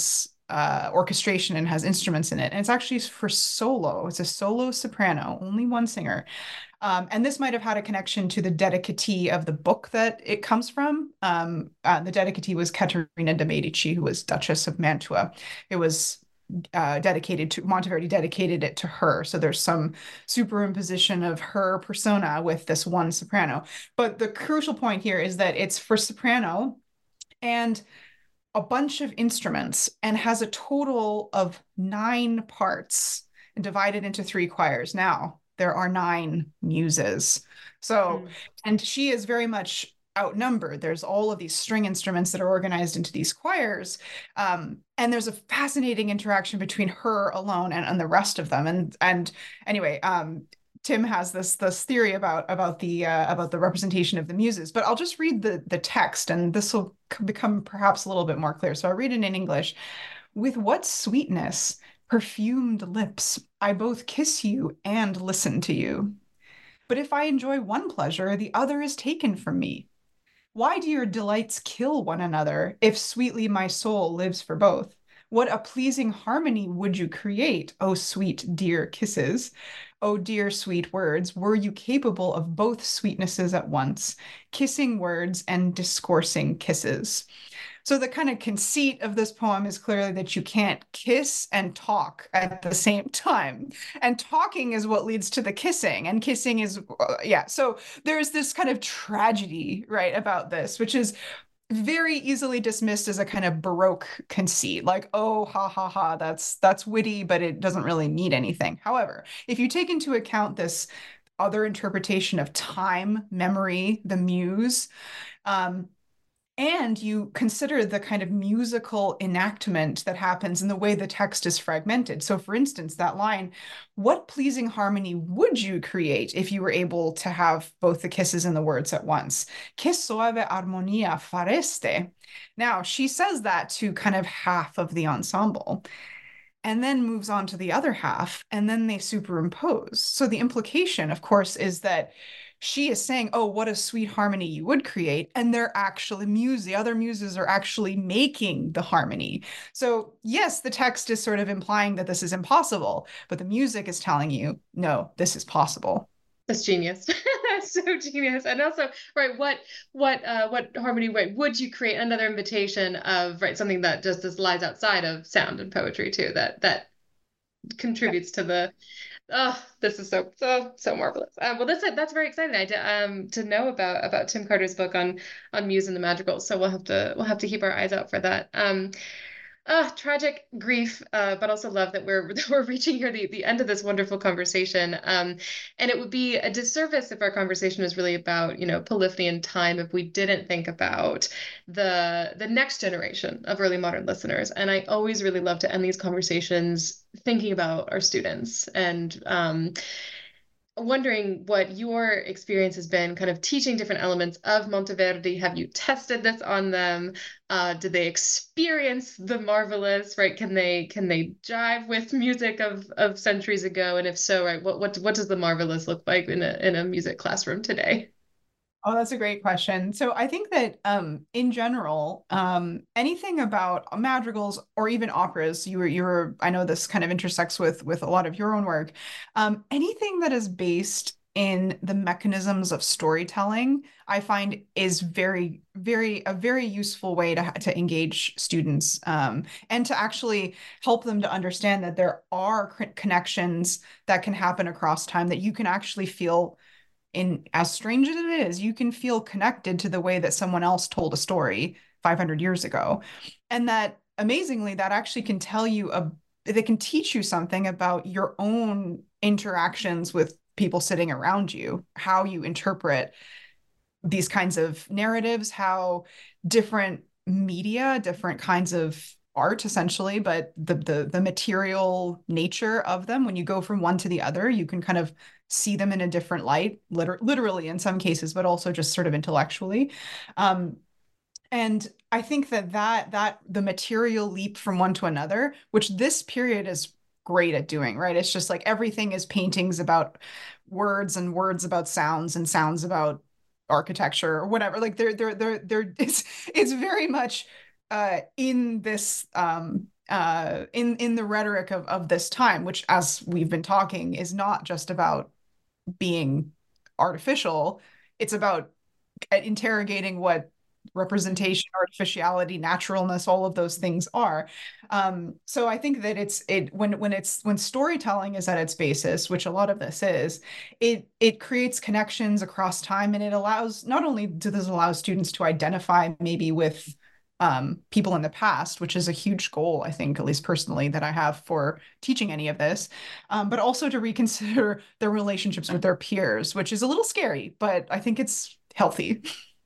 orchestration and has instruments in it. And it's actually for solo. It's a solo soprano, only one singer. And this might have had a connection to the dedicatee of the book that it comes from. The dedicatee was Caterina de' Medici, who was Duchess of Mantua. It was dedicated to Monteverdi, dedicated it to her. So there's some superimposition of her persona with this one soprano. But the crucial point here is that it's for soprano and a bunch of instruments and has a total of 9 parts divided into 3 choirs. Now, there are 9 muses. So, and she is very much outnumbered. There's all of these string instruments that are organized into these choirs. And there's a fascinating interaction between her alone and the rest of them. And anyway, Tim has this theory about the representation of the muses, but I'll just read the text, and this will become perhaps a little bit more clear. So I'll read it in English. With what sweetness, perfumed lips, I both kiss you and listen to you. But if I enjoy one pleasure, the other is taken from me. Why do your delights kill one another, if sweetly my soul lives for both? What a pleasing harmony would you create, O sweet, dear kisses? O dear, sweet words, were you capable of both sweetnesses at once, kissing words and discoursing kisses? So the kind of conceit of this poem is clearly that you can't kiss and talk at the same time. And talking is what leads to the kissing, and kissing is, So there's this kind of tragedy, right, about this, which is very easily dismissed as a kind of Baroque conceit, like, oh, ha, ha, ha, that's witty, but it doesn't really mean anything. However, if you take into account this other interpretation of time, memory, the muse, and you consider the kind of musical enactment that happens in the way the text is fragmented. So, for instance, that line, what pleasing harmony would you create if you were able to have both the kisses and the words at once? Che soave armonia fareste. Now, she says that to kind of half of the ensemble, and then moves on to the other half, and then they superimpose. So the implication, of course, is that she is saying, oh, what a sweet harmony you would create. And they're actually the other muses are actually making the harmony. So yes, the text is sort of implying that this is impossible, but the music is telling you, no, this is possible. That's genius. That's so genius. And also, right, what harmony would you create? Another invitation of, right, something that just lies outside of sound and poetry too, that contributes to the. Oh, this is so marvelous. Well, that's very exciting. To know about Tim Carter's book on Muse and the Madrigals. So we'll have to keep our eyes out for that. Tragic grief, but also love that we're reaching here the end of this wonderful conversation. And it would be a disservice if our conversation was really about, polyphony and time if we didn't think about the next generation of early modern listeners. And I always really love to end these conversations thinking about our students and wondering what your experience has been kind of teaching different elements of Monteverdi. Have you tested this on them? Did they experience the marvelous, right? Can they jive with music of centuries ago? And if so, right, what does the marvelous look like in a music classroom today? Oh, that's a great question. So I think that in general, anything about madrigals or even operas, I know this kind of intersects with a lot of your own work. Anything that is based in the mechanisms of storytelling, I find is a very useful way to engage students and to actually help them to understand that there are connections that can happen across time, that you can actually feel. As strange as it is, you can feel connected to the way that someone else told a story 500 years ago. And that amazingly, that actually can they can teach you something about your own interactions with people sitting around you, how you interpret these kinds of narratives, how different media, different kinds of art essentially, but the material nature of them, when you go from one to the other, you can kind of see them in a different light, literally in some cases, but also just sort of intellectually. And I think that the material leap from one to another, which this period is great at doing, right? It's just like everything is paintings about words and words about sounds and sounds about architecture or whatever. Like it's very much in this in the rhetoric of this time, which, as we've been talking, is not just about being artificial. It's about interrogating what representation, artificiality, naturalness, all of those things are. So I think that when storytelling is at its basis, which a lot of this is, it creates connections across time, and it allows, not only does this allow students to identify maybe with people in the past, which is a huge goal, I think, at least personally, that I have for teaching any of this, but also to reconsider their relationships with their peers, which is a little scary, but I think it's healthy.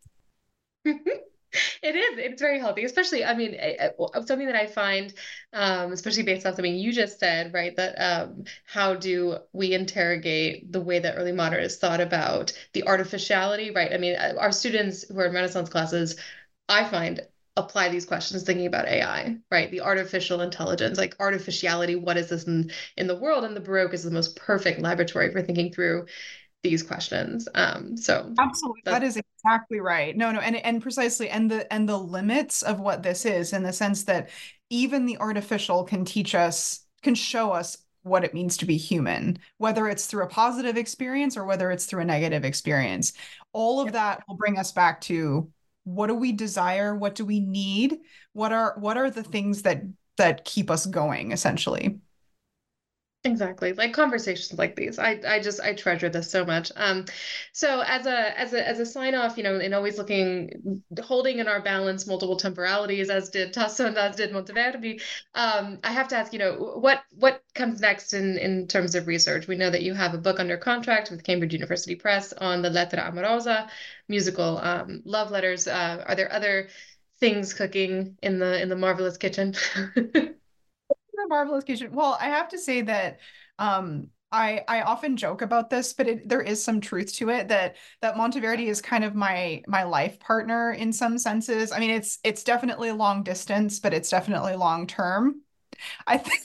It is. It's very healthy, especially, I mean, something that I find, especially based off something you just said, right? That how do we interrogate the way that early modernists thought about the artificiality, right? I mean, our students who are in Renaissance classes, I find, apply these questions thinking about AI, right? The artificial intelligence, like artificiality, what is this in the world? And the Baroque is the most perfect laboratory for thinking through these questions. So Absolutely. That is exactly right. No, and precisely, and the limits of what this is, in the sense that even the artificial can show us what it means to be human, whether it's through a positive experience or whether it's through a negative experience. All of that will bring us back to, what do we desire? What do we need? What are the things that keep us going, essentially? Exactly. Like conversations like these. I treasure this so much. So as a sign off, and always holding in our balance multiple temporalities, as did Tasso and as did Monteverdi. I have to ask, what comes next in terms of research? We know that you have a book under contract with Cambridge University Press on the Lettera Amorosa, musical love letters. Are there other things cooking in the marvelous kitchen? The Marvelous Kitchen. Well, I have to say that I often joke about this, but there is some truth to it, that Monteverdi is kind of my life partner in some senses. I mean, it's definitely long distance, but it's definitely long term. I think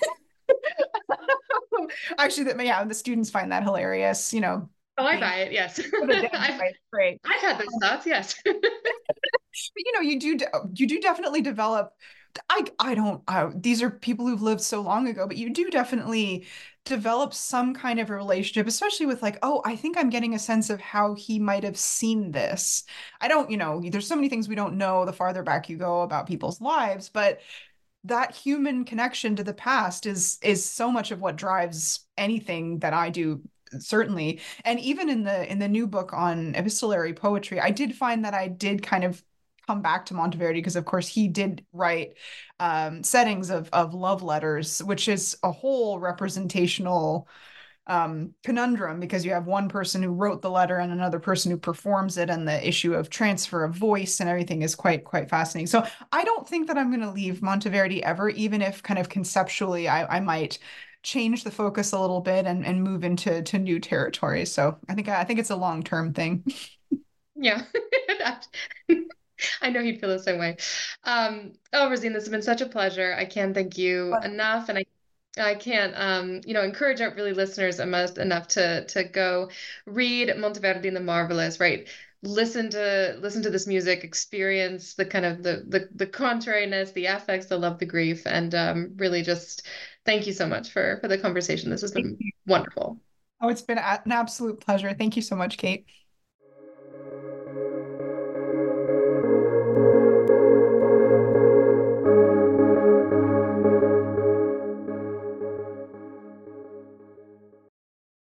actually that, yeah, the students find that hilarious, Oh, I being buy it. Yes. great. I've had those thoughts. Yes. But you do definitely develop. I don't. These are people who've lived so long ago, but you do definitely develop some kind of a relationship, especially with, like, oh, I think I'm getting a sense of how he might have seen this. I don't. There's so many things we don't know the farther back you go about people's lives, but that human connection to the past is so much of what drives anything that I do, certainly. And even in the new book on epistolary poetry, I did find that I did kind of come back to Monteverdi, because of course he did write settings of love letters, which is a whole representational conundrum, because you have one person who wrote the letter and another person who performs it, and the issue of transfer of voice and everything is quite fascinating. So I don't think that I'm going to leave Monteverdi ever, even if kind of conceptually I might change the focus a little bit and move into new territories. So I think it's a long-term thing. Yeah. I know you'd feel the same way. Rosine, this has been such a pleasure. I can't thank you enough, and I can't, encourage our really listeners enough to go read Monteverdi and the Marvelous, right? Listen to this music, experience the kind of the contrariness, the affects, the love, the grief, and really just thank you so much for the conversation. This has been wonderful. Oh, it's been an absolute pleasure. Thank you so much, Kate.